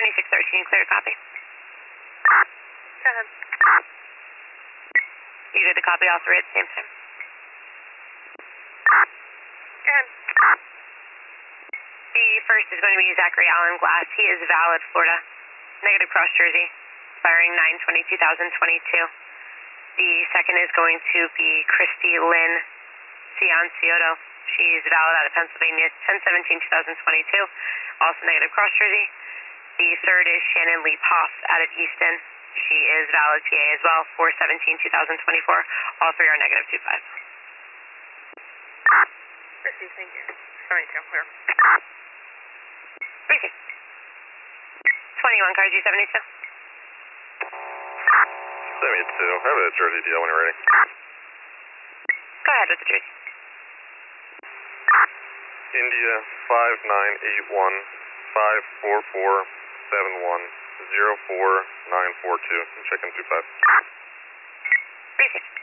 2613, clear copy. Go ahead. You good to copy all three at the same time? Go ahead. The first is going to be Zachary Allen Glass. He is valid, Florida. Negative cross Jersey, expiring 9/20/2022. The second is going to be Christy Lynn Cianciotto. She's valid out of Pennsylvania, 10/17/2022. Also negative cross Jersey. The third is Shannon Lee Poff out of Easton. She is valid PA as well, 4/17/2024. All three are negative 25. Received, thank you. 72, clear. Receive. 21, car G72. 72, have a Jersey deal when you're ready. Go ahead with the Jersey. India 5981 54471 04942. I'm checking 25. Receive.